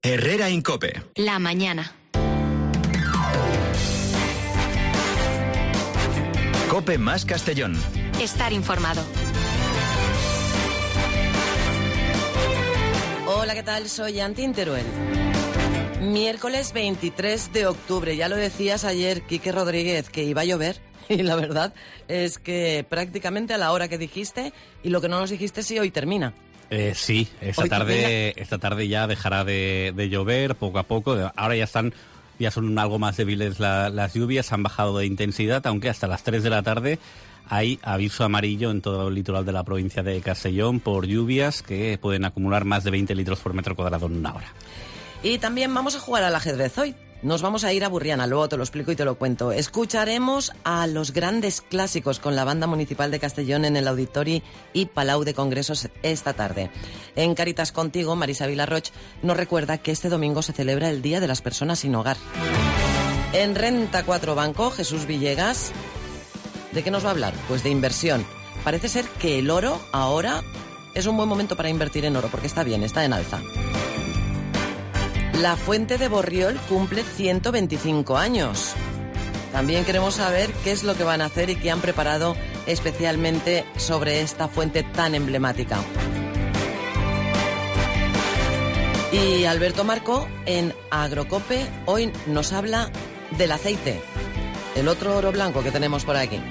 Herrera Incope. La mañana. Cope más Castellón. Estar informado. Hola, ¿qué tal? Soy Antin Teruel. Miércoles 23 de octubre. Ya lo decías ayer, Quique Rodríguez, que iba a llover. Y la verdad es que prácticamente a la hora que dijiste, y lo que no nos dijiste si hoy termina. Sí, esta tarde ya dejará de llover poco a poco. Ahora ya son algo más débiles las lluvias, han bajado de intensidad, aunque hasta las 3 de la tarde hay aviso amarillo en todo el litoral de la provincia de Castellón por lluvias que pueden acumular más de 20 litros por metro cuadrado en una hora. Y también vamos a jugar al ajedrez hoy. Nos vamos a ir a Burriana, luego te lo explico y te lo cuento. Escucharemos a los grandes clásicos con la Banda Municipal de Castellón en el Auditori y Palau de Congresos esta tarde. En Caritas Contigo, Marisa Vilarroch nos recuerda que este domingo se celebra el Día de las Personas Sin Hogar. En Renta 4 Banco, Jesús Villegas, ¿de qué nos va a hablar? Pues de inversión. Parece ser que el oro ahora es un buen momento para invertir en oro, porque está bien, está en alza. La Fuente de Borriol cumple 125 años. También queremos saber qué es lo que van a hacer y qué han preparado especialmente sobre esta fuente tan emblemática. Y Alberto Marco, en Agrocope, hoy nos habla del aceite, el otro oro blanco que tenemos por aquí.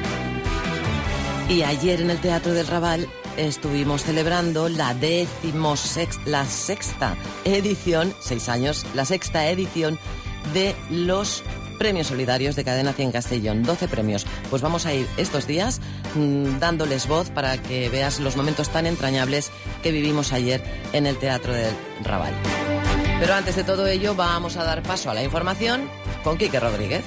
Y ayer en el Teatro del Raval estuvimos celebrando la sexta edición, 6 años, la sexta edición de los Premios Solidarios de Cadena 100 Castellón, 12 premios. Pues vamos a ir estos días dándoles voz para que veas los momentos tan entrañables que vivimos ayer en el Teatro del Raval. Pero antes de todo ello vamos a dar paso a la información con Quique Rodríguez.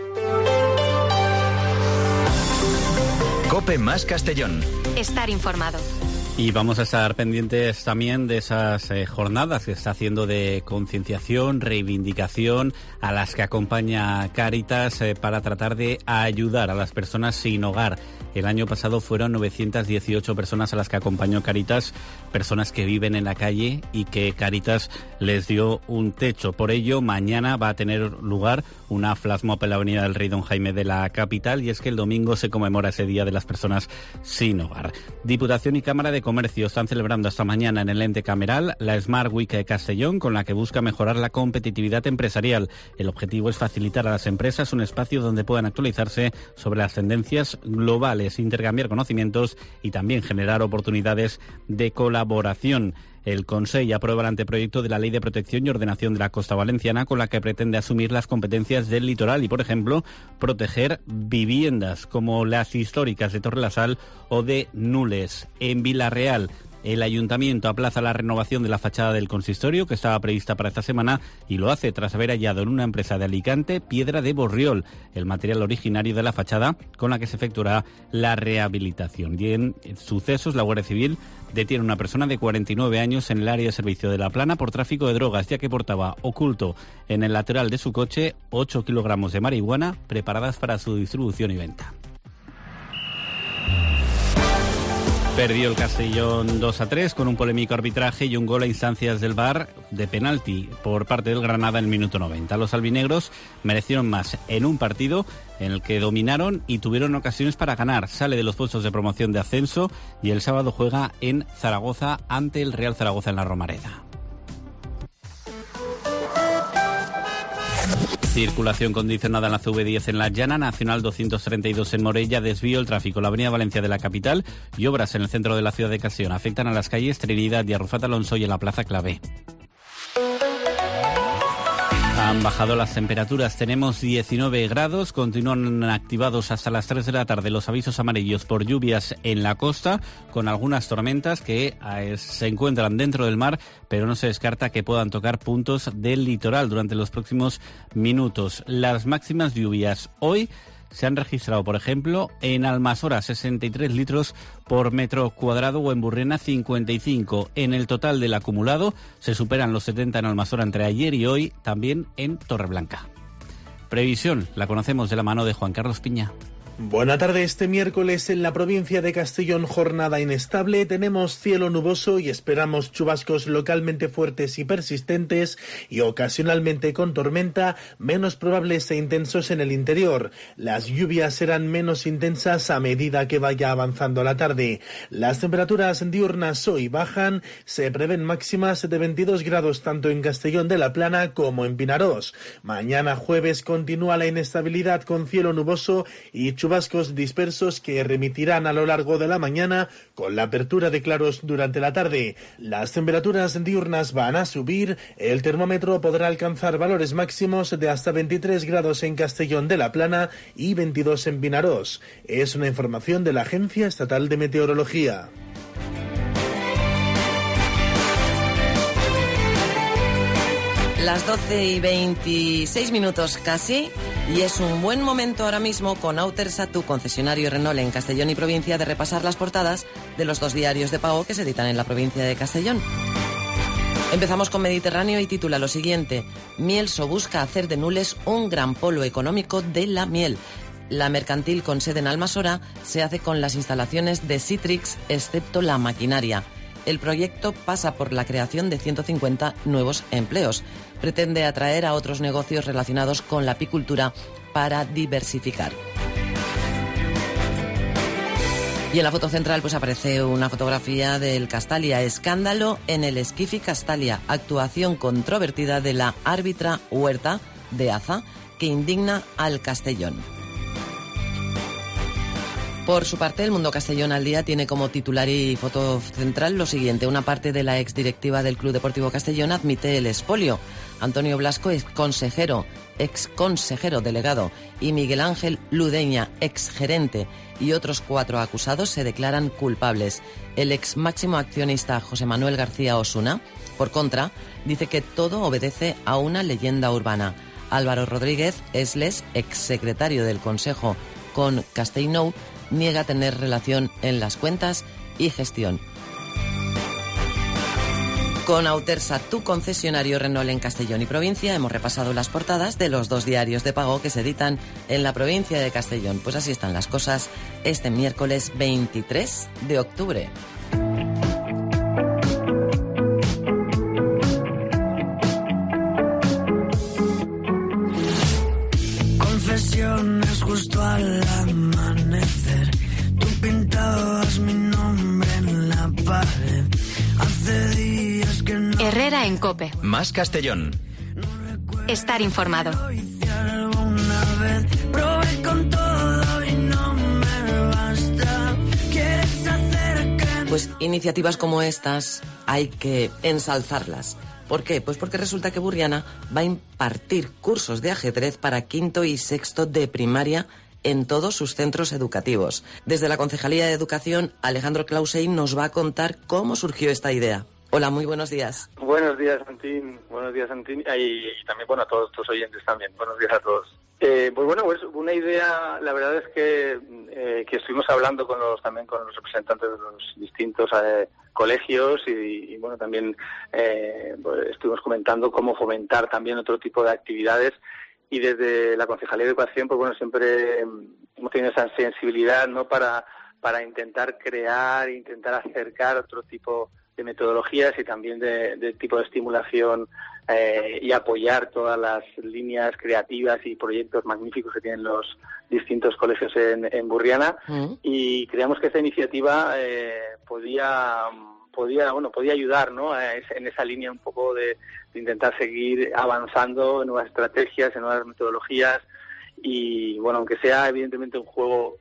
Cope más Castellón. Estar informado. Y vamos a estar pendientes también de esas jornadas que está haciendo de concienciación, reivindicación, a las que acompaña Cáritas para tratar de ayudar a las personas sin hogar. El año pasado fueron 918 personas a las que acompañó Cáritas, personas que viven en la calle y que Cáritas les dio un techo. Por ello, mañana va a tener lugar una flash mob en la avenida del Rey Don Jaime de la capital, y es que el domingo se conmemora ese Día de las Personas Sin Hogar. Diputación y Cámara de Comercio están celebrando esta mañana en el ente cameral la Smart Week de Castellón, con la que busca mejorar la competitividad empresarial. El objetivo es facilitar a las empresas un espacio donde puedan actualizarse sobre las tendencias globales, intercambiar conocimientos y también generar oportunidades de colaboración. El Consell aprueba el anteproyecto de la Ley de Protección y Ordenación de la Costa Valenciana, con la que pretende asumir las competencias del litoral y, por ejemplo, proteger viviendas como las históricas de Torrelasal o de Nules. En Vilarreal, el Ayuntamiento aplaza la renovación de la fachada del consistorio, que estaba prevista para esta semana, y lo hace tras haber hallado en una empresa de Alicante piedra de Borriol, el material originario de la fachada con la que se efectuará la rehabilitación. Y en sucesos, la Guardia Civil detiene a una persona de 49 años en el área de servicio de La Plana por tráfico de drogas, ya que portaba oculto en el lateral de su coche 8 kilogramos de marihuana preparadas para su distribución y venta. Perdió el Castellón 2-3 con un polémico arbitraje y un gol a instancias del VAR de penalti por parte del Granada en el minuto 90. Los albinegros merecieron más en un partido en el que dominaron y tuvieron ocasiones para ganar. Sale de los puestos de promoción de ascenso y el sábado juega en Zaragoza ante el Real Zaragoza en la Romareda. Circulación condicionada en la CV10 en La Llana, Nacional 232 en Morella, desvío el tráfico en la Avenida Valencia de la capital y obras en el centro de la ciudad de Castellón. Afectan a las calles Trinidad y Arrufat Alonso y en la Plaza Clavé. Han bajado las temperaturas, tenemos 19 grados, continúan activados hasta las 3 de la tarde los avisos amarillos por lluvias en la costa, con algunas tormentas que se encuentran dentro del mar, pero no se descarta que puedan tocar puntos del litoral durante los próximos minutos. Las máximas lluvias hoy se han registrado, por ejemplo, en Almasora 63 litros por metro cuadrado o en Burriana 55. En el total del acumulado se superan los 70 en Almasora entre ayer y hoy, también en Torreblanca. Previsión, la conocemos de la mano de Juan Carlos Piña. Buena tarde. Este miércoles en la provincia de Castellón, jornada inestable. Tenemos cielo nuboso y esperamos chubascos localmente fuertes y persistentes y ocasionalmente con tormenta, menos probables e intensos en el interior. Las lluvias serán menos intensas a medida que vaya avanzando la tarde. Las temperaturas diurnas hoy bajan. Se prevén máximas de 22 grados tanto en Castellón de la Plana como en Vinarós. Mañana jueves continúa la inestabilidad con cielo nuboso y chubascos dispersos que remitirán a lo largo de la mañana con la apertura de claros durante la tarde. Las temperaturas diurnas van a subir. El termómetro podrá alcanzar valores máximos de hasta 23 grados en Castellón de la Plana y 22 en Vinarós. Es una información de la Agencia Estatal de Meteorología. Las 12:26 casi, y es un buen momento ahora mismo con Autersa, tu concesionario Renault en Castellón y provincia, de repasar las portadas de los 2 diarios de pago que se editan en la provincia de Castellón. Empezamos con Mediterráneo y titula lo siguiente: Mielso busca hacer de Nules un gran polo económico de la miel. La mercantil con sede en Almasora se hace con las instalaciones de Citrix, excepto la maquinaria. El proyecto pasa por la creación de 150 nuevos empleos. Pretende atraer a otros negocios relacionados con la apicultura para diversificar. Y en la foto central pues aparece una fotografía del Castalia. Escándalo en el Esquifi Castalia. Actuación controvertida de la árbitra Huerta de Aza que indigna al Castellón. Por su parte, el Mundo Castellón al Día tiene como titular y foto central lo siguiente: una parte de la exdirectiva del Club Deportivo Castellón admite el expolio. Antonio Blasco, exconsejero delegado, y Miguel Ángel Ludeña, exgerente, y otros 4 acusados se declaran culpables. El ex máximo accionista José Manuel García Osuna, por contra, dice que todo obedece a una leyenda urbana. Álvaro Rodríguez Esles, exsecretario del Consejo con Castellnou, niega tener relación en las cuentas y gestión. Con Autersa, tu concesionario Renault en Castellón y provincia, hemos repasado las portadas de los 2 diarios de pago que se editan en la provincia de Castellón. Pues así están las cosas este miércoles 23 de octubre. Confesiones justo al amanecer. Tú pintabas mi nombre en la pared. Hace días que no. Herrera en COPE. Más Castellón. Estar informado. Alguna vez probé con todo y no me basta. ¿Quieres hacer que... Pues iniciativas como estas hay que ensalzarlas. ¿Por qué? Pues porque resulta que Burriana va a impartir cursos de ajedrez para 5º y 6º de primaria en todos sus centros educativos. Desde la Concejalía de Educación, Alejandro Clausey nos va a contar cómo surgió esta idea. Hola, muy buenos días. Buenos días, Santín. Buenos días, Santín. Y también, bueno, a todos tus oyentes también. Buenos días a todos. Pues bueno, pues una idea, la verdad es que estuvimos hablando también con los representantes de los distintos colegios y bueno, también pues estuvimos comentando cómo fomentar también otro tipo de actividades. Y desde la Concejalía de Educación, pues bueno, siempre hemos tenido esa sensibilidad, ¿no?, para intentar crear, intentar acercar otro tipo de metodologías y también de tipo de estimulación y apoyar todas las líneas creativas y proyectos magníficos que tienen los distintos colegios en Burriana. Y creíamos que esta iniciativa podía ayudar, ¿no?, en esa línea un poco de intentar seguir avanzando en nuevas estrategias, en nuevas metodologías y, bueno, aunque sea evidentemente un juego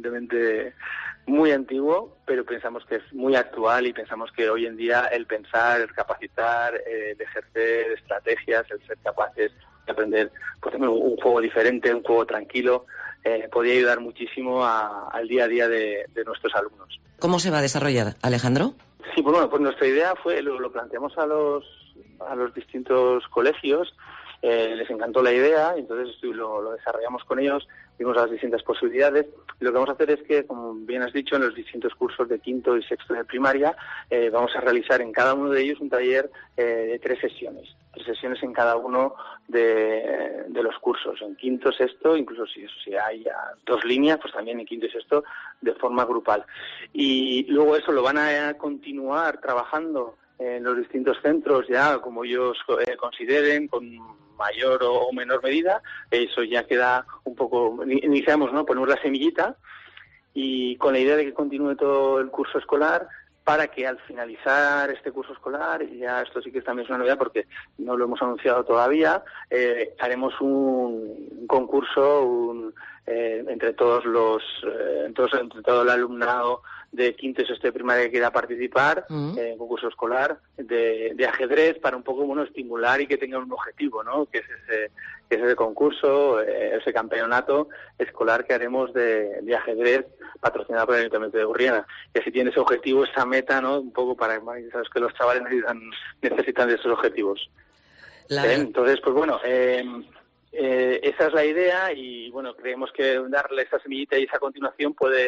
muy antiguo, pero pensamos que es muy actual y pensamos que hoy en día el pensar, el capacitar, el ejercer estrategias, el ser capaces de aprender pues, un juego diferente, un juego tranquilo, podría ayudar muchísimo al día a día de nuestros alumnos. ¿Cómo se va a desarrollar, Alejandro? Sí, pues bueno, pues nuestra idea fue, lo planteamos a los distintos colegios les encantó la idea, y entonces lo desarrollamos con ellos, vimos las distintas posibilidades. Lo que vamos a hacer es que, como bien has dicho, en los distintos cursos de quinto y sexto de primaria, vamos a realizar en cada uno de ellos un taller de 3 sesiones en cada uno de los cursos, en quinto, sexto, incluso si hay 2 líneas, pues también en quinto y sexto de forma grupal. Y luego eso lo van a continuar trabajando en los distintos centros ya como ellos consideren, con mayor o menor medida. Eso ya queda un poco, iniciamos, ¿no?, ponemos la semillita, y con la idea de que continúe todo el curso escolar, para que al finalizar este curso escolar, y ya esto sí que también es una novedad porque no lo hemos anunciado todavía, haremos un concurso entre todo el alumnado de quinto y sexto de primaria que quiera participar en un concurso escolar de ajedrez, para un poco, bueno, estimular y que tengan un objetivo, ¿no?, que es ese concurso, ese campeonato escolar que haremos de ajedrez, patrocinado por el Ayuntamiento de Burriana. Y así tiene ese objetivo, esa meta, ¿no?, un poco para, sabes que los chavales necesitan de esos objetivos. Entonces, pues bueno, esa es la idea, y bueno, creemos que darle esa semillita y esa continuación puede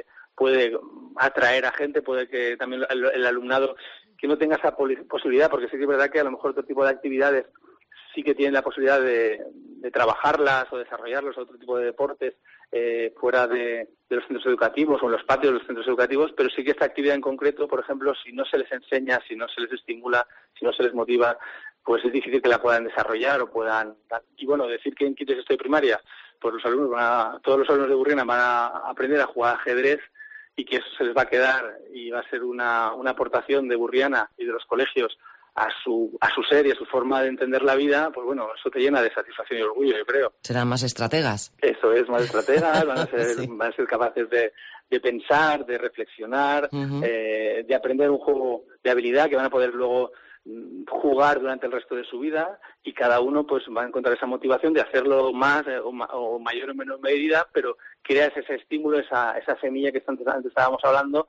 atraer a gente, puede que también el alumnado que no tenga esa posibilidad, porque sí que es verdad que a lo mejor otro tipo de actividades sí que tienen la posibilidad de trabajarlas o desarrollarlos, otro tipo de deportes fuera de los centros educativos o en los patios de los centros educativos, pero sí que esta actividad en concreto, por ejemplo, si no se les enseña, si no se les estimula, si no se les motiva, pues es difícil que la puedan desarrollar o puedan... Y bueno, decir que en quinto y sexto de primaria, pues todos los alumnos de Burriana van a aprender a jugar ajedrez, y que eso se les va a quedar y va a ser una aportación de Burriana y de los colegios a su ser y a su forma de entender la vida, pues bueno, eso te llena de satisfacción y orgullo, yo creo. Serán más estrategas. Eso es, más estrategas, van a ser, sí, van a ser capaces de pensar, de reflexionar, de aprender un juego de habilidad que van a poder luego jugar durante el resto de su vida, y cada uno pues va a encontrar esa motivación de hacerlo más o mayor o menor medida, pero creas ese estímulo, esa semilla que antes estábamos hablando,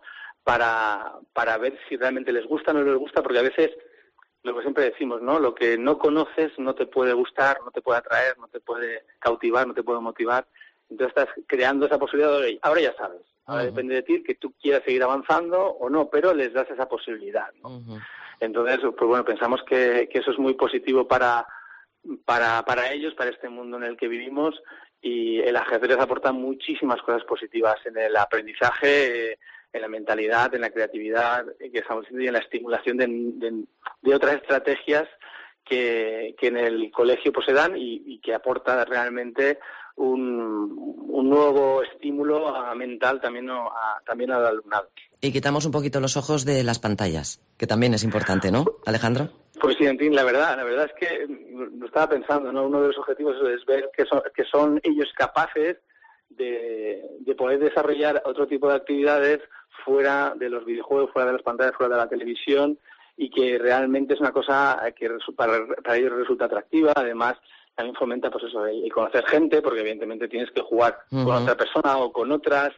para ver si realmente les gusta o no les gusta, porque a veces, lo que siempre decimos, ¿no?, lo que no conoces no te puede gustar, no te puede atraer, no te puede cautivar, no te puede motivar. Entonces estás creando esa posibilidad de, ahora ya sabes, ahora depende de ti que tú quieras seguir avanzando o no, pero les das esa posibilidad, ¿no? Entonces, pues bueno, pensamos que eso es muy positivo para ellos, para este mundo en el que vivimos, y el ajedrez aporta muchísimas cosas positivas en el aprendizaje, en la mentalidad, en la creatividad que estamos haciendo, y en la estimulación de otras estrategias que en el colegio pues se dan, y que aporta realmente un nuevo estímulo mental también al alumnado. Y quitamos un poquito los ojos de las pantallas, que también es importante, ¿no, Alejandro? Pues sí, en fin, la verdad es que lo estaba pensando, ¿no? Uno de los objetivos es ver que son ellos capaces de poder desarrollar otro tipo de actividades fuera de los videojuegos, fuera de las pantallas, fuera de la televisión, y que realmente es una cosa que para ellos resulta atractiva. Además, también fomenta, pues eso, y conocer gente, porque evidentemente tienes que jugar con otra persona o con otras,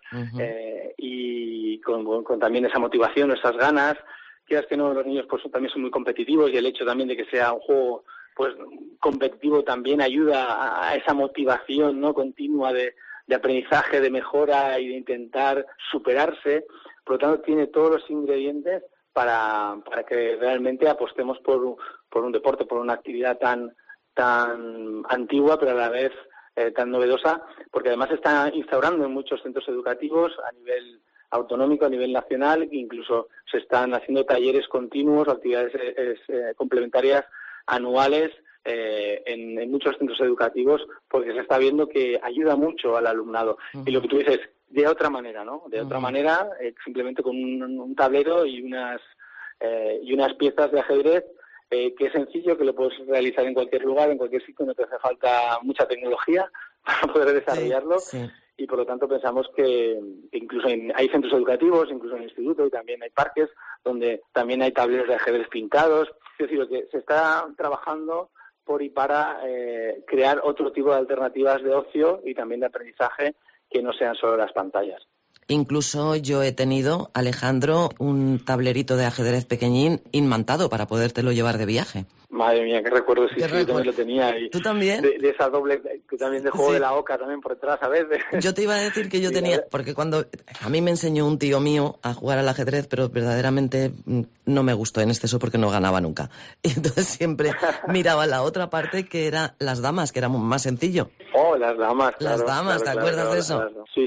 y con también esa motivación, esas ganas. Quieras que no, los niños pues también son muy competitivos, y el hecho también de que sea un juego pues competitivo también ayuda a esa motivación, ¿no?, continua de aprendizaje, de mejora y de intentar superarse. Por lo tanto, tiene todos los ingredientes para que realmente apostemos por un deporte, por una actividad tan antigua, pero a la vez tan novedosa, porque además se está instaurando en muchos centros educativos a nivel autonómico, a nivel nacional, incluso se están haciendo talleres continuos, actividades complementarias anuales en muchos centros educativos, porque se está viendo que ayuda mucho al alumnado. Y lo que tú dices, de otra manera, ¿no? De otra manera, simplemente con un tablero y unas piezas de ajedrez, que es sencillo, que lo puedes realizar en cualquier lugar, en cualquier sitio, no te hace falta mucha tecnología para poder desarrollarlo. Sí. Y por lo tanto pensamos que incluso hay centros educativos, incluso en el instituto, y también hay parques donde también hay tableros de ajedrez pintados. Es decir, que se está trabajando por y para crear otro tipo de alternativas de ocio y también de aprendizaje que no sean solo las pantallas. Incluso yo he tenido, Alejandro, un tablerito de ajedrez pequeñín inmantado para podértelo llevar de viaje. Madre mía, qué recuerdo, sí, yo también lo tenía. Y ¿tú también? De esa doble, que también de juego de la oca también por detrás, ¿sabes? Yo te iba a decir que yo tenía, porque cuando a mí me enseñó un tío mío a jugar al ajedrez, pero verdaderamente no me gustó en exceso porque no ganaba nunca. Y entonces siempre miraba la otra parte que era las damas, que era más sencillo. Oh, las damas, claro. Las damas, ¿te acuerdas de eso? Claro. Sí.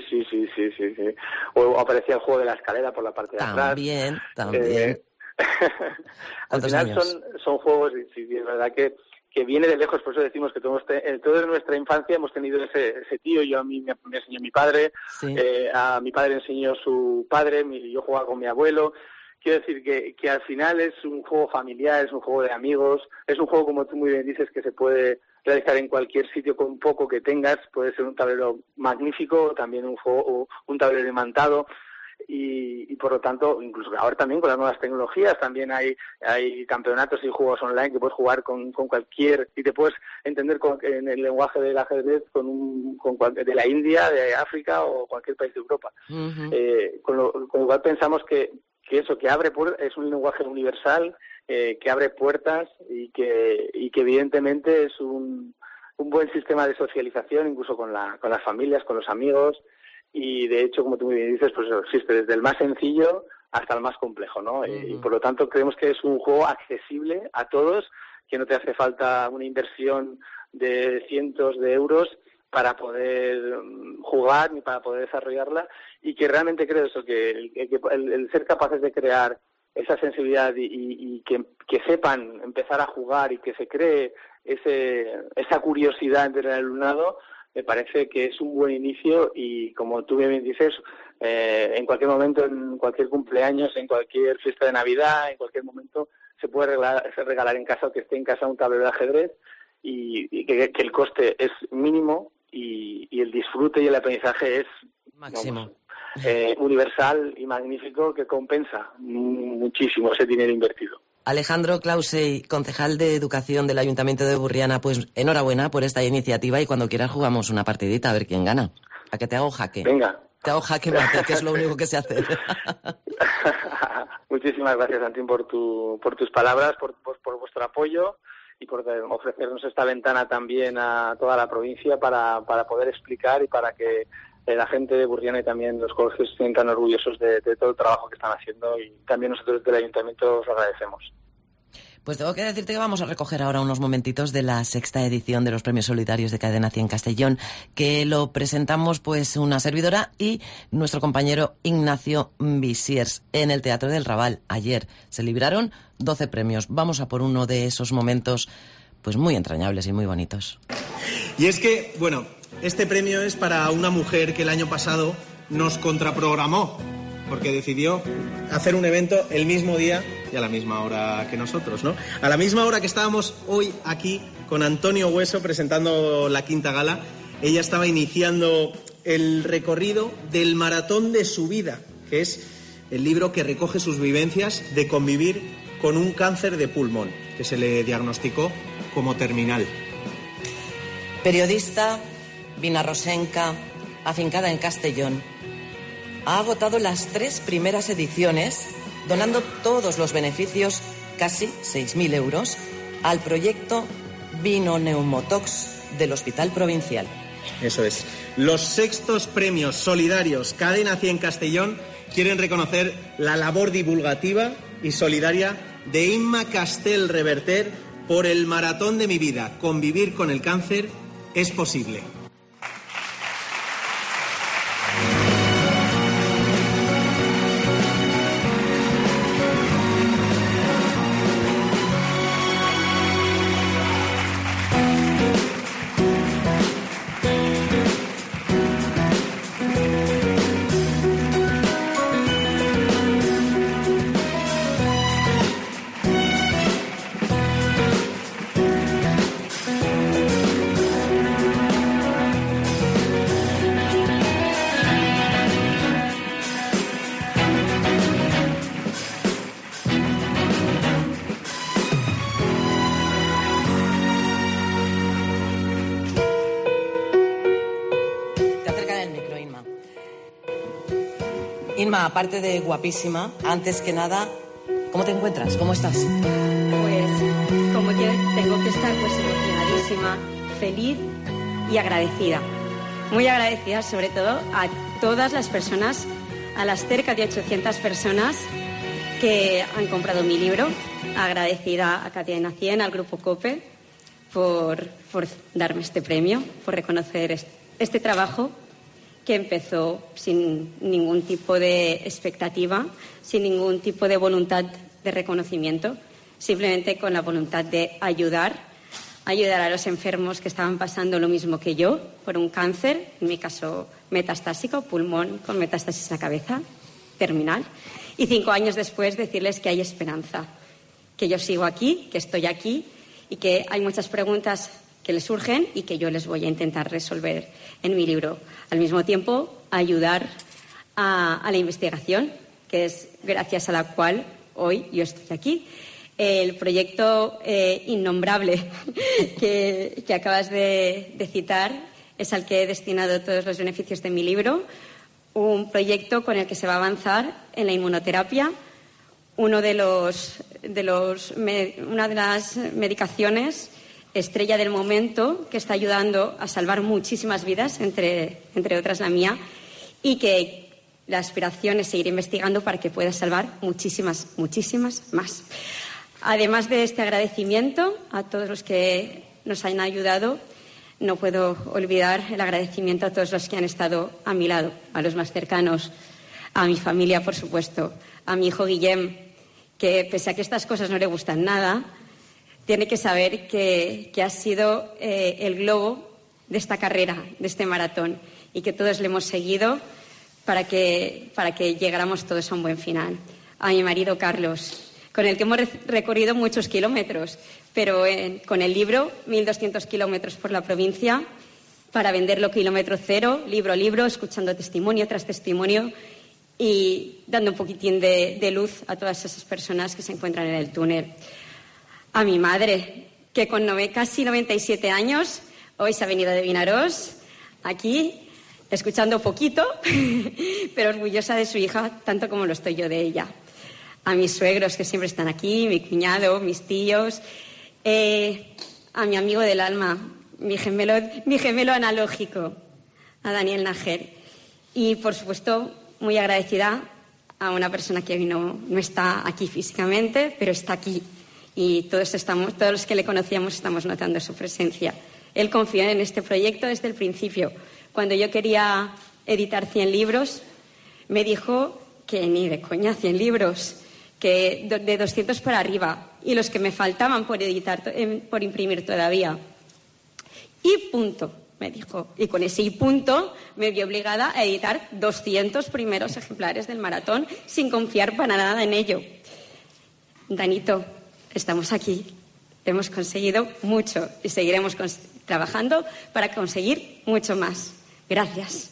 O aparecía el juego de la escalera por la parte de atrás. También. Al final son juegos, sí, es verdad que viene de lejos, por eso decimos que todos en nuestra infancia hemos tenido ese tío. A mí me enseñó mi padre, sí. A mi padre enseñó su padre, yo jugaba con mi abuelo. Quiero decir que al final es un juego familiar, es un juego de amigos, es un juego, como tú muy bien dices, que se puede realizar en cualquier sitio con poco que tengas. Puede ser un tablero magnífico, también un tablero imantado. Y por lo tanto, incluso ahora también con las nuevas tecnologías también hay campeonatos y juegos online que puedes jugar con cualquier, y te puedes entender en el lenguaje del ajedrez de la India, de África o cualquier país de Europa. Uh-huh. Con lo cual pensamos que eso, que abre puertas, es un lenguaje universal, que abre puertas y que evidentemente es un buen sistema de socialización, incluso con las familias, con los amigos. Y de hecho, como tú muy bien dices, pues existe desde el más sencillo hasta el más complejo, ¿no? Uh-huh. Y por lo tanto creemos que es un juego accesible a todos, que no te hace falta una inversión de cientos de euros para poder jugar ni para poder desarrollarla, y que realmente creo eso, que el ser capaces de crear esa sensibilidad y que sepan empezar a jugar y que se cree esa curiosidad entre el alumnado, me parece que es un buen inicio. Y como tú bien dices, en cualquier momento, en cualquier cumpleaños, en cualquier fiesta de Navidad, en cualquier momento se puede regalar en casa, o que esté en casa, un tablero de ajedrez, y que el coste es mínimo y el disfrute y el aprendizaje es máximo. Universal y magnífico, que compensa muchísimo ese dinero invertido. Alejandro Clausey, concejal de Educación del Ayuntamiento de Burriana, pues enhorabuena por esta iniciativa, y cuando quieras jugamos una partidita a ver quién gana. ¿A que te hago jaque? Venga. Te hago jaque mate, que es lo único que sé hacer. Muchísimas gracias, Antín, por tus palabras, por vuestro apoyo y por ofrecernos esta ventana también a toda la provincia para poder explicar y para que la gente de Burriana y también los colegios se sientan orgullosos de todo el trabajo que están haciendo, y también nosotros del Ayuntamiento os lo agradecemos. Pues tengo que decirte que vamos a recoger ahora unos momentitos de la 6ª edición de los Premios Solidarios de Cadena 100 Castellón, que lo presentamos pues una servidora y nuestro compañero Ignacio Visiers en el Teatro del Raval. Ayer se libraron 12 premios. Vamos a por uno de esos momentos pues muy entrañables y muy bonitos. Y es que, bueno, este premio es para una mujer que el año pasado nos contraprogramó, porque decidió hacer un evento el mismo día y a la misma hora que nosotros, ¿no? A la misma hora que estábamos hoy aquí con Antonio Hueso presentando la 5ª gala, ella estaba iniciando el recorrido del maratón de su vida, que es el libro que recoge sus vivencias de convivir con un cáncer de pulmón, que se le diagnosticó como terminal. Periodista, vinarrosenca, afincada en Castellón, ha agotado las 3 primeras ediciones, donando todos los beneficios, casi 6.000 euros, al proyecto Vino Neumotox del Hospital Provincial. Eso es. Los 6º Premios Solidarios Cadena 100 Castellón quieren reconocer la labor divulgativa y solidaria de Inma Castel Reverter por el maratón de mi vida. Convivir con el cáncer es posible. Inma, aparte de guapísima, antes que nada, ¿cómo te encuentras? ¿Cómo estás? Pues como yo tengo que estar pues emocionadísima, feliz y agradecida. Muy agradecida sobre todo a todas las personas, a las cerca de 800 personas que han comprado mi libro. Agradecida a Cadena 100, al Grupo COPE, por darme este premio, por reconocer este trabajo que empezó sin ningún tipo de expectativa, sin ningún tipo de voluntad de reconocimiento, simplemente con la voluntad de ayudar a los enfermos que estaban pasando lo mismo que yo, por un cáncer, en mi caso metastásico, pulmón con metástasis a cabeza, terminal, y 5 años después decirles que hay esperanza, que yo sigo aquí, que estoy aquí y que hay muchas preguntas que les surgen y que yo les voy a intentar resolver en mi libro. Al mismo tiempo, ayudar a la investigación, que es gracias a la cual hoy yo estoy aquí. El proyecto innombrable que acabas de citar es al que he destinado todos los beneficios de mi libro, un proyecto con el que se va a avanzar en la inmunoterapia, una de las medicaciones estrella del momento que está ayudando a salvar muchísimas vidas, entre otras la mía, y que la aspiración es seguir investigando para que pueda salvar muchísimas más. Además de este agradecimiento a todos los que nos han ayudado, no puedo olvidar el agradecimiento a todos los que han estado a mi lado, a los más cercanos, a mi familia, por supuesto, a mi hijo Guillem, que pese a que estas cosas no le gustan nada, tiene que saber que ha sido el globo de esta carrera, de este maratón, y que todos le hemos seguido para que llegáramos todos a un buen final. A mi marido Carlos, con el que hemos recorrido muchos kilómetros, pero con el libro, 1.200 kilómetros por la provincia, para venderlo kilómetro cero, libro a libro, escuchando testimonio tras testimonio y dando un poquitín de luz a todas esas personas que se encuentran en el túnel. A mi madre, que con casi 97 años, hoy se ha venido de Vinarós, aquí, escuchando poquito, pero orgullosa de su hija, tanto como lo estoy yo de ella. A mis suegros, que siempre están aquí, mi cuñado, mis tíos, a mi amigo del alma, mi gemelo analógico, a Daniel Najer. Y, por supuesto, muy agradecida a una persona que hoy no está aquí físicamente, pero está aquí. Y todos los que le conocíamos estamos notando su presencia. Él confió en este proyecto desde el principio. Cuando yo quería editar 100 libros, me dijo que ni de coña 100 libros, que de 200 para arriba, y los que me faltaban por editar, por imprimir todavía. Y punto, me dijo. Y con ese y punto me vi obligada a editar 200 primeros ejemplares del maratón sin confiar para nada en ello. Danito, estamos aquí, hemos conseguido mucho y seguiremos trabajando para conseguir mucho más. Gracias.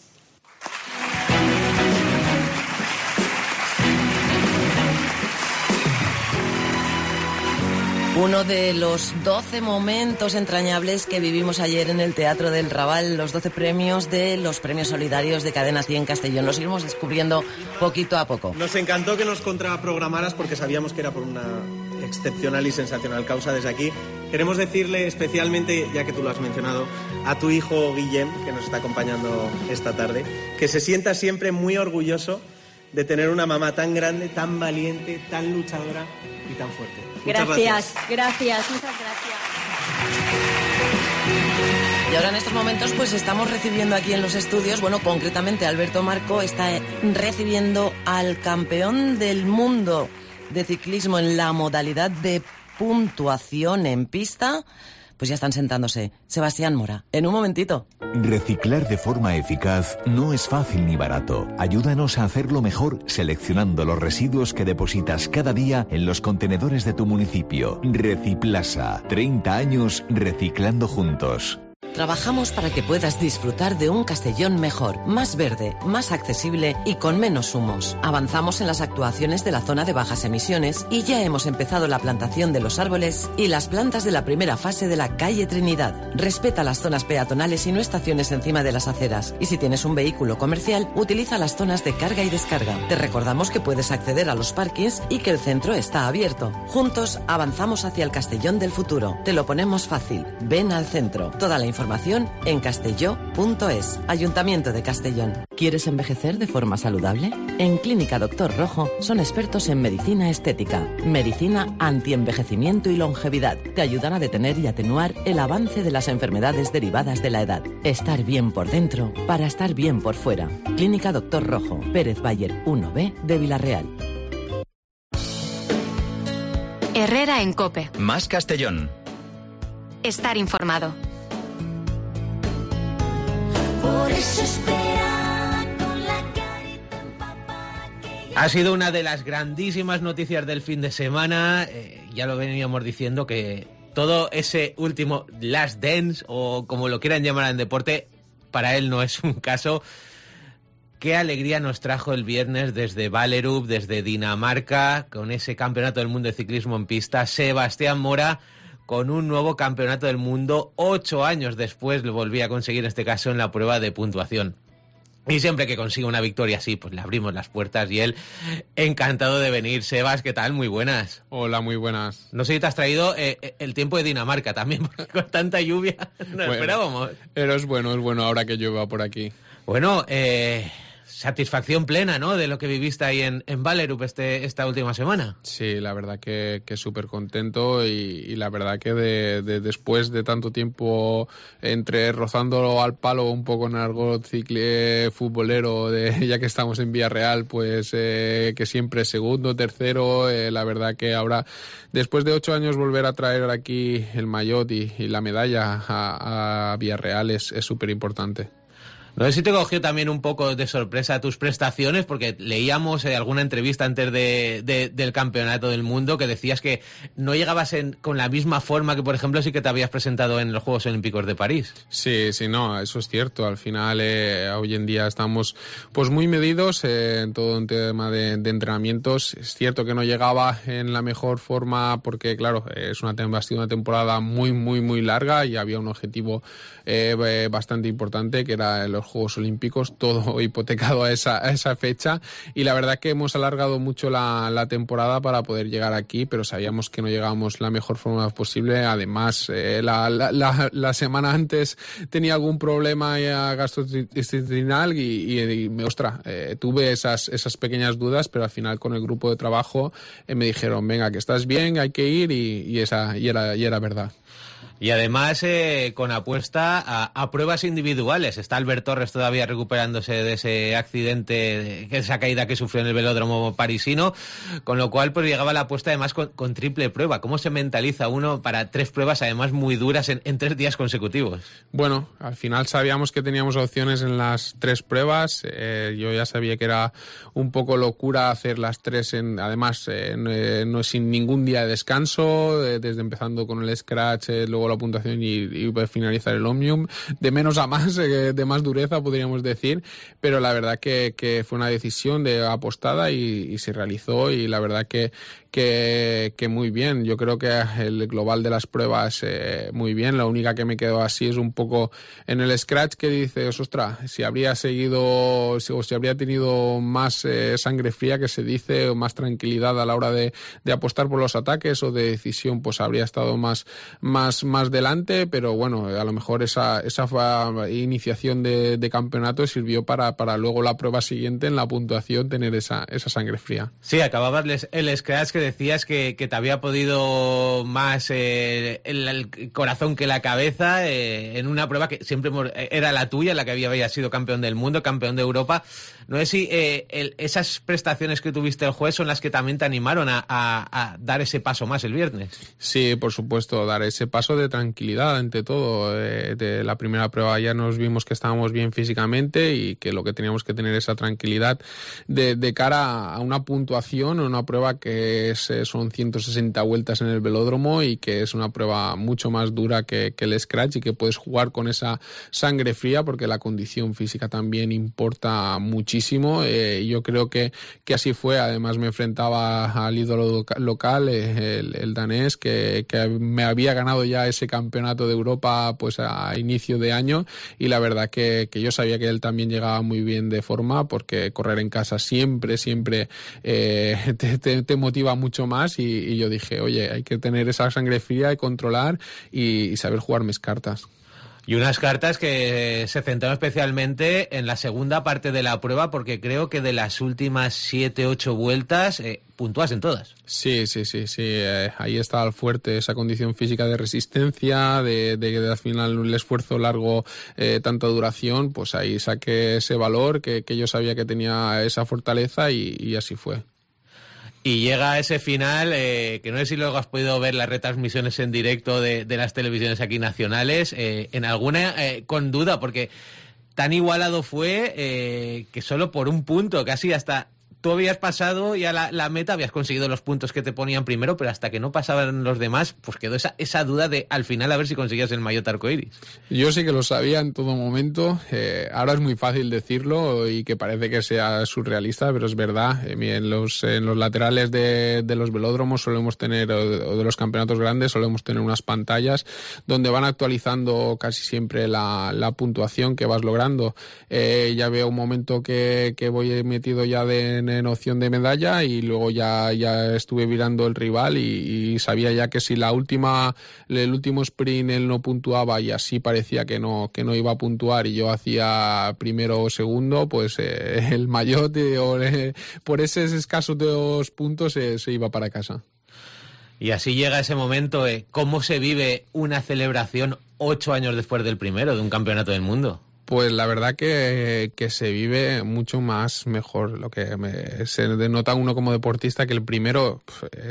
Uno de los 12 momentos entrañables que vivimos ayer en el Teatro del Raval, los 12 premios de los premios solidarios de Cadena 100 Castellón. Los iremos descubriendo poquito a poco. Nos encantó que nos contraprogramaras porque sabíamos que era por una excepcional y sensacional causa. Desde aquí queremos decirle especialmente, ya que tú lo has mencionado, a tu hijo Guillem, que nos está acompañando esta tarde, que se sienta siempre muy orgulloso de tener una mamá tan grande, tan valiente, tan luchadora y tan fuerte. Muchas gracias, muchas gracias. Y ahora en estos momentos pues estamos recibiendo aquí en los estudios, bueno, concretamente Alberto Marco está recibiendo al campeón del mundo de ciclismo en la modalidad de puntuación en pista. Pues ya están sentándose. Sebastián Mora, en un momentito. Reciclar de forma eficaz no es fácil ni barato. Ayúdanos a hacerlo mejor seleccionando los residuos que depositas cada día en los contenedores de tu municipio. Reciplasa, 30 años reciclando juntos. Trabajamos para que puedas disfrutar de un Castellón mejor, más verde, más accesible y con menos humos. Avanzamos en las actuaciones de la zona de bajas emisiones y ya hemos empezado la plantación de los árboles y las plantas de la primera fase de la calle Trinidad. Respeta las zonas peatonales y no estaciones encima de las aceras. Y si tienes un vehículo comercial, utiliza las zonas de carga y descarga. Te recordamos que puedes acceder a los parkings y que el centro está abierto. Juntos avanzamos hacia el Castellón del futuro. Te lo ponemos fácil. Ven al centro. Toda la información en castelló.es. Ayuntamiento de Castellón. ¿Quieres envejecer de forma saludable? En Clínica Doctor Rojo son expertos en medicina estética, medicina antienvejecimiento y longevidad. Te ayudan a detener y atenuar el avance de las enfermedades derivadas de la edad. Estar bien por dentro para estar bien por fuera. Clínica Doctor Rojo, Pérez Bayer 1B de Villarreal. Herrera en COPE. Más Castellón. Estar informado. Por eso esperaba con la carita empapada que... Ha sido una de las grandísimas noticias del fin de semana. Ya lo veníamos diciendo, que todo ese último Last Dance, o como lo quieran llamar en deporte, para él no es un caso. Qué alegría nos trajo el viernes desde Ballerup, desde Dinamarca, con ese campeonato del mundo de ciclismo en pista. Sebastián Mora, con un nuevo campeonato del mundo, 8 años después lo volví a conseguir, en este caso en la prueba de puntuación. Y siempre que consigo una victoria así, pues le abrimos las puertas y él encantado de venir. Sebas, ¿qué tal? Muy buenas. Hola, muy buenas. No sé si te has traído el tiempo de Dinamarca también, porque con tanta lluvia no esperábamos. Pero es bueno ahora que llueva por aquí. Bueno, satisfacción plena, ¿no?, de lo que viviste ahí en Ballerup esta última semana. Sí, la verdad que súper contento y la verdad que después de tanto tiempo entre rozándolo al palo un poco en algo futbolero, ya que estamos en Villarreal, pues que siempre segundo, tercero, la verdad que ahora, después de 8 años, volver a traer aquí el maillot y la medalla a Villarreal es súper importante. No sé si te cogió también un poco de sorpresa tus prestaciones, porque leíamos alguna entrevista antes del Campeonato del Mundo que decías que no llegabas con la misma forma que, por ejemplo, sí que te habías presentado en los Juegos Olímpicos de París. Sí, no, eso es cierto. Al final, hoy en día estamos pues muy medidos en todo un tema de entrenamientos. Es cierto que no llegaba en la mejor forma porque, claro, ha sido una temporada muy, muy, muy larga y había un objetivo bastante importante, que era los Juegos Olímpicos, todo hipotecado a esa fecha, y la verdad que hemos alargado mucho la temporada para poder llegar aquí, pero sabíamos que no llegábamos la mejor forma posible. Además, la semana antes tenía algún problema gastrointestinal y tuve esas pequeñas dudas, pero al final con el grupo de trabajo me dijeron, venga, que estás bien, hay que ir, y era verdad. Y además con apuesta a pruebas individuales. Está Albert Torres todavía recuperándose de ese accidente, esa caída que sufrió en el velódromo parisino, con lo cual pues llegaba la apuesta además con triple prueba. ¿Cómo se mentaliza uno para 3 pruebas además muy duras en 3 días consecutivos? Bueno, al final sabíamos que teníamos opciones en las 3 pruebas. Yo ya sabía que era un poco locura hacer las 3 además no sin ningún día de descanso, desde empezando con el scratch, luego la puntuación y finalizar el Omnium, de menos a más, de más dureza podríamos decir, pero la verdad que fue una decisión apostada y se realizó, y la verdad que muy bien. Yo creo que el global de las pruebas muy bien. La única que me quedó así es un poco en el scratch, que dices, ostras, si habría seguido o si habría tenido más sangre fría, que se dice, o más tranquilidad a la hora de apostar por los ataques o de decisión, pues habría estado más delante, pero bueno, a lo mejor esa iniciación de campeonato sirvió para luego la prueba siguiente en la puntuación tener esa sangre fría. Sí, acababas el scratch, que decías que te había podido más el corazón que la cabeza en una prueba que siempre era la tuya, la que había sido campeón del mundo, campeón de Europa. No sé si esas prestaciones que tuviste el jueves son las que también te animaron a dar ese paso más el viernes. Sí, por supuesto, dar ese paso de tranquilidad ante todo. De la primera prueba ya nos vimos que estábamos bien físicamente y que lo que teníamos que tener esa tranquilidad de cara a una puntuación o una prueba que que son 160 vueltas en el velódromo y que es una prueba mucho más dura que el scratch, y que puedes jugar con esa sangre fría porque la condición física también importa muchísimo. Yo creo que así fue. Además me enfrentaba al ídolo local, el danés, que me había ganado ya ese campeonato de Europa pues a inicio de año, y la verdad que yo sabía que él también llegaba muy bien de forma, porque correr en casa siempre te motiva mucho más, y yo dije, oye, hay que tener esa sangre fría y controlar y saber jugar mis cartas. Y unas cartas que se centraron especialmente en la segunda parte de la prueba, porque creo que de las últimas 7-8 vueltas puntúas en todas. Sí. Ahí estaba el fuerte, esa condición física de resistencia, de al final un esfuerzo largo, tanta duración, pues ahí saqué ese valor que yo sabía que tenía esa fortaleza, y así fue. Y llega ese final, que no sé si luego has podido ver las retransmisiones en directo de las televisiones aquí nacionales, en alguna con duda, porque tan igualado fue que solo por un punto, casi hasta tú habías pasado ya la meta, habías conseguido los puntos que te ponían primero, pero hasta que no pasaban los demás, pues quedó esa duda de al final a ver si conseguías el maillot arcoiris. Yo sí que lo sabía en todo momento. Ahora es muy fácil decirlo y que parece que sea surrealista, pero es verdad. En los laterales de los velódromos solemos tener, o de los campeonatos grandes, solemos tener unas pantallas donde van actualizando casi siempre la puntuación que vas logrando. Ya veo un momento que voy metido ya en opción de medalla, y luego ya estuve mirando el rival y sabía ya que si el último sprint él no puntuaba y así parecía que no iba a puntuar, y yo hacía primero o segundo, pues el maillot por esos escasos 2 puntos se iba para casa. Y así llega ese momento. ¿Cómo se vive una celebración 8 años después del primero de un campeonato del mundo? Pues la verdad que se vive mucho más mejor. Lo que se denota uno como deportista, que el primero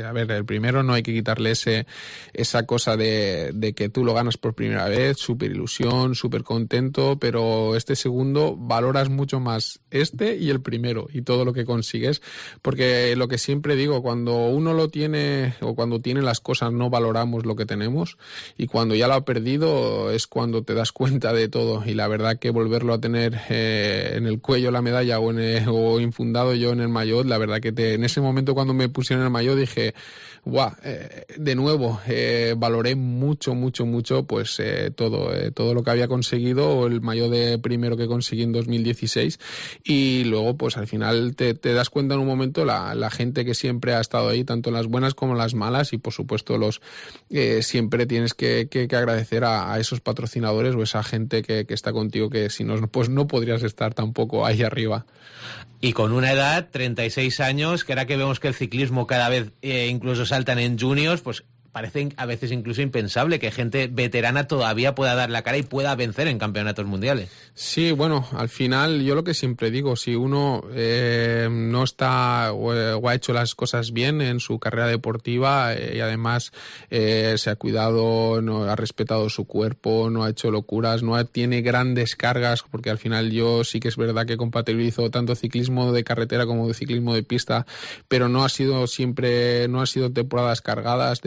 no hay que quitarle esa cosa de que tú lo ganas por primera vez, súper ilusión, súper contento, pero este segundo valoras mucho más y el primero y todo lo que consigues, porque lo que siempre digo, cuando uno lo tiene o cuando tiene las cosas no valoramos lo que tenemos, y cuando ya lo ha perdido es cuando te das cuenta de todo, y la verdad que volverlo a tener en el cuello la medalla o infundado yo en el maillot, la verdad que en ese momento cuando me pusieron el maillot dije, guau, de nuevo valoré mucho pues todo lo que había conseguido, el maillot de primero que conseguí en 2016, y luego pues al final te das cuenta en un momento la gente que siempre ha estado ahí, tanto en las buenas como en las malas, y por supuesto siempre tienes que agradecer a esos patrocinadores o esa gente que está contigo, que si no, pues no podrías estar tampoco ahí arriba. Y con una edad, 36 años, que ahora que vemos que el ciclismo cada vez incluso saltan en juniors, pues parece a veces incluso impensable que gente veterana todavía pueda dar la cara y pueda vencer en campeonatos mundiales. Sí, bueno, al final yo lo que siempre digo, si uno no está o ha hecho las cosas bien en su carrera deportiva y además se ha cuidado, no ha respetado su cuerpo, no ha hecho locuras, tiene grandes cargas, porque al final yo sí que es verdad que compatibilizo tanto ciclismo de carretera como de ciclismo de pista, pero no ha sido temporadas cargadas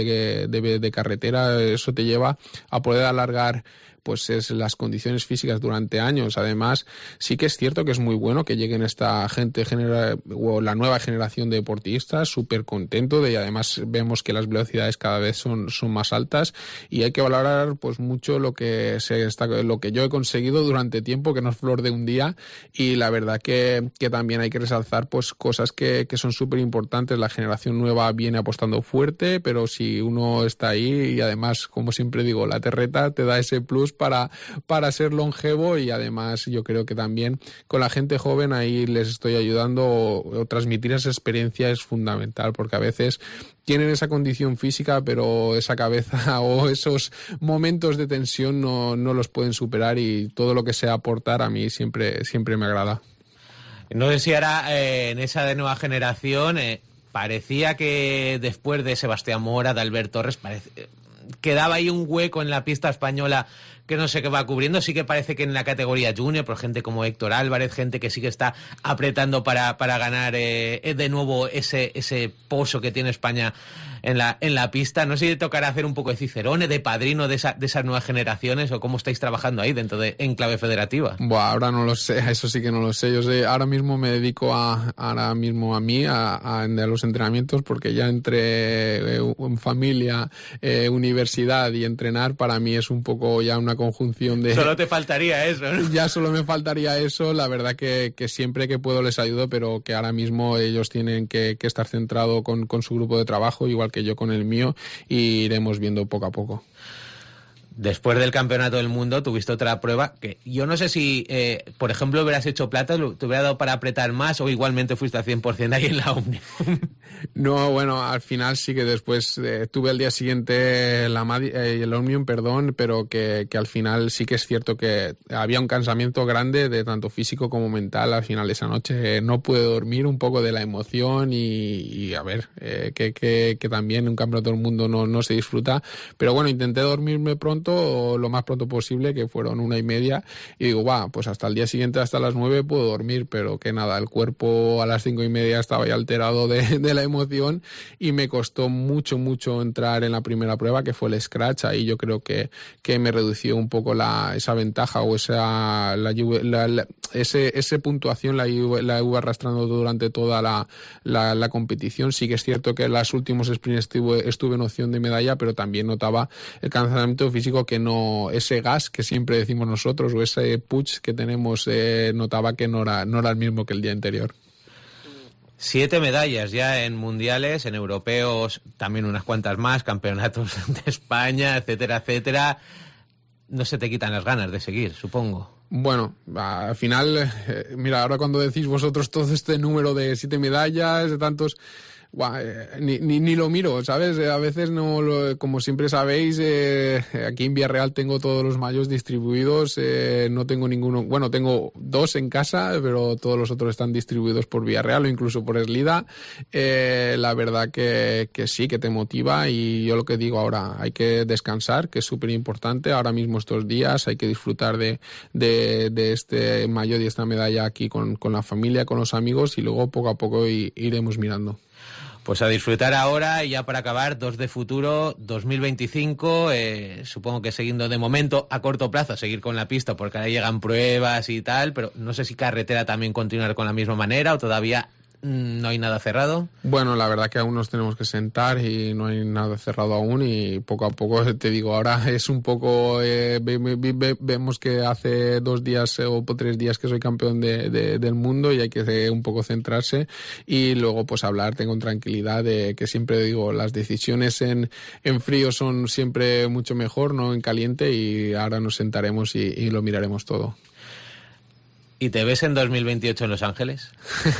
de carretera. Eso te lleva a poder alargar pues las condiciones físicas durante años. Además, sí que es cierto que es muy bueno que lleguen esta gente o la nueva generación de deportistas súper contento y además vemos que las velocidades cada vez son más altas, y hay que valorar pues mucho lo que yo he conseguido durante tiempo, que no es flor de un día, y la verdad que también hay que resaltar pues cosas que son súper importantes. La generación nueva viene apostando fuerte, pero si uno está ahí, y además, como siempre digo, la terreta te da ese plus para ser longevo, y además yo creo que también con la gente joven ahí les estoy ayudando, o transmitir esa experiencia es fundamental, porque a veces tienen esa condición física, pero esa cabeza o esos momentos de tensión no los pueden superar, y todo lo que sea aportar a mí siempre me agrada. No sé si ahora en esa de nueva generación parecía que después de Sebastián Mora, de Albert Torres, quedaba ahí un hueco en la pista española que no sé qué va cubriendo. Sí que parece que en la categoría junior, por gente como Héctor Álvarez, gente que sí que está apretando para ganar de nuevo ese pozo que tiene España en la pista. No sé si tocará hacer un poco de cicerone, de padrino de esas nuevas generaciones, o cómo estáis trabajando ahí dentro de Enclave Federativa. Buah, ahora no lo sé, eso sí que no lo sé. Yo sé, ahora mismo me dedico a los entrenamientos, porque ya entre familia, universidad y entrenar, para mí es un poco ya una conjunción de... Solo te faltaría eso, ¿no? Ya solo me faltaría eso. La verdad que siempre que puedo les ayudo, pero que ahora mismo ellos tienen que estar centrados con su grupo de trabajo, igual que yo con el mío, y iremos viendo poco a poco. Después del Campeonato del Mundo tuviste otra prueba que yo no sé si, por ejemplo, hubieras hecho plata, te hubiera dado para apretar más, o igualmente fuiste al 100% ahí en la Omnium. No, bueno, al final sí que después tuve al día siguiente el Omnium, pero que al final sí que es cierto que había un cansamiento grande de tanto físico como mental. Al final esa noche no pude dormir, un poco de la emoción y a ver, que también un Campeonato del Mundo no se disfruta, pero bueno, intenté dormirme pronto, o lo más pronto posible, que fueron 1:30, y digo, pues hasta el día siguiente, hasta las 9 puedo dormir, pero que nada, el cuerpo a las 5:30 estaba ya alterado de la emoción, y me costó mucho entrar en la primera prueba, que fue el scratch. Ahí yo creo que me redució un poco esa ventaja, o esa puntuación la iba arrastrando durante toda la competición. Sí que es cierto que en los últimos sprints estuve en opción de medalla, pero también notaba el cansamiento físico, que no, ese gas que siempre decimos nosotros, o ese push que tenemos, notaba que no era el mismo que el día anterior. 7 medallas ya en mundiales, en europeos también unas cuantas más, campeonatos de España, etcétera, etcétera. No se te quitan las ganas de seguir, supongo. Bueno, al final, mira, ahora cuando decís vosotros todo este número de 7 medallas, de tantos... Ni lo miro, ¿sabes? A veces como siempre sabéis, aquí en Villarreal tengo todos los mayos distribuidos, no tengo ninguno, bueno, tengo 2 en casa, pero todos los otros están distribuidos por Villarreal o incluso por Eslida. La verdad que sí, que te motiva, y yo lo que digo ahora, hay que descansar, que es súper importante. Ahora mismo estos días hay que disfrutar de este maillot y esta medalla aquí con la familia, con los amigos, y luego poco a poco iremos mirando. Pues a disfrutar ahora, y ya para acabar, 2 de futuro, 2025, supongo que siguiendo de momento a corto plazo, seguir con la pista, porque ahora llegan pruebas y tal, pero no sé si carretera también continuar con la misma manera, o todavía no hay nada cerrado. Bueno, la verdad que aún nos tenemos que sentar y no hay nada cerrado aún, y poco a poco, te digo, ahora es un poco, vemos que hace 2 días o 3 días que soy campeón del mundo, y hay que un poco centrarse, y luego pues hablar con tranquilidad, de que siempre digo, las decisiones en frío son siempre mucho mejor, no en caliente, y ahora nos sentaremos y lo miraremos todo. ¿Y te ves en 2028 en Los Ángeles?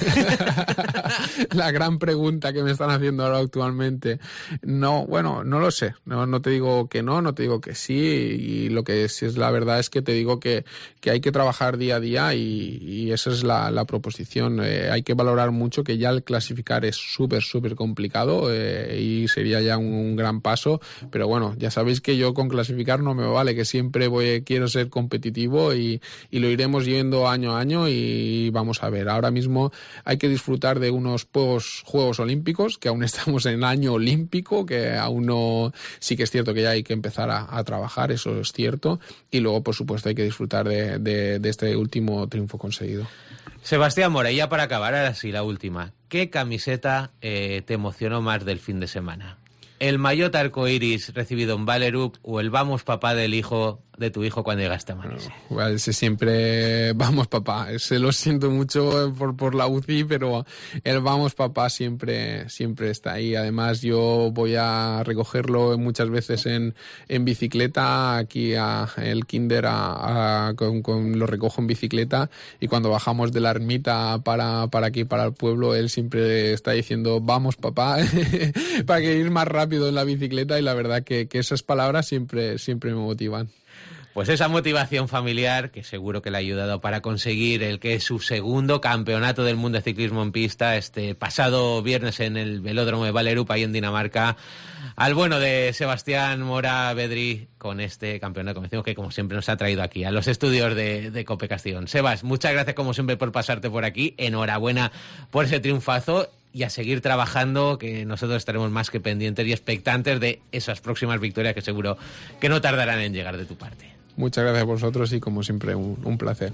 La gran pregunta que me están haciendo ahora actualmente. No, bueno, no lo sé. No te digo que no te digo que sí. Y lo que sí es la verdad es que te digo que hay que trabajar día a día, y esa es la proposición. Hay que valorar mucho que ya el clasificar es súper complicado, y sería ya un gran paso. Pero bueno, ya sabéis que yo con clasificar no me vale, que siempre quiero ser competitivo, y lo iremos yendo año a año, y vamos a ver. Ahora mismo hay que disfrutar de unos Juegos Olímpicos, que aún estamos en año olímpico, que aún no... Sí que es cierto que ya hay que empezar a trabajar, eso es cierto, y luego por supuesto hay que disfrutar de este último triunfo conseguido. Sebastián Mora, y ya para acabar, ahora sí, la última. ¿Qué camiseta te emocionó más del fin de semana? ¿El maillot arcoiris recibido en Ballerup, o el vamos papá de tu hijo cuando llegaste a Manise? Bueno, ese siempre vamos papá. Se lo siento mucho por la UCI, pero el vamos papá siempre está ahí. Además, yo voy a recogerlo muchas veces en bicicleta. Aquí el kinder lo recojo en bicicleta, y cuando bajamos de la ermita para aquí, para el pueblo, él siempre está diciendo vamos papá, para que ir más rápido en la bicicleta, y la verdad que esas palabras siempre me motivan. Pues esa motivación familiar que seguro que le ha ayudado para conseguir el que es su segundo campeonato del mundo de ciclismo en pista este pasado viernes en el velódromo de Valerup, ahí en Dinamarca, al bueno de Sebastián Mora Bedri con este campeonato, como decimos, que como siempre nos ha traído aquí a los estudios de COPE Castellón. Sebas, muchas gracias como siempre por pasarte por aquí, enhorabuena por ese triunfazo y a seguir trabajando, que nosotros estaremos más que pendientes y expectantes de esas próximas victorias que seguro que no tardarán en llegar de tu parte. Muchas gracias a vosotros y como siempre un placer.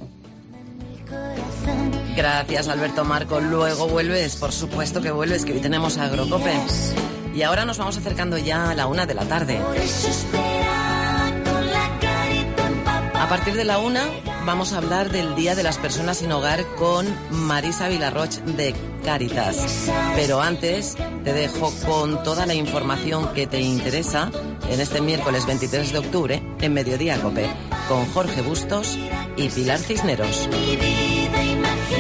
Gracias, Alberto Marco. Luego vuelves, por supuesto que vuelves, que hoy tenemos Agrocope. Y ahora nos vamos acercando ya a la 1 de la tarde. A partir de la 1 vamos a hablar del Día de las Personas sin Hogar con Marisa Vilarroch de Cáritas. Pero antes te dejo con toda la información que te interesa en este miércoles 23 de octubre en Mediodía COPE con Jorge Bustos y Pilar Cisneros. Mi vida imaginaria.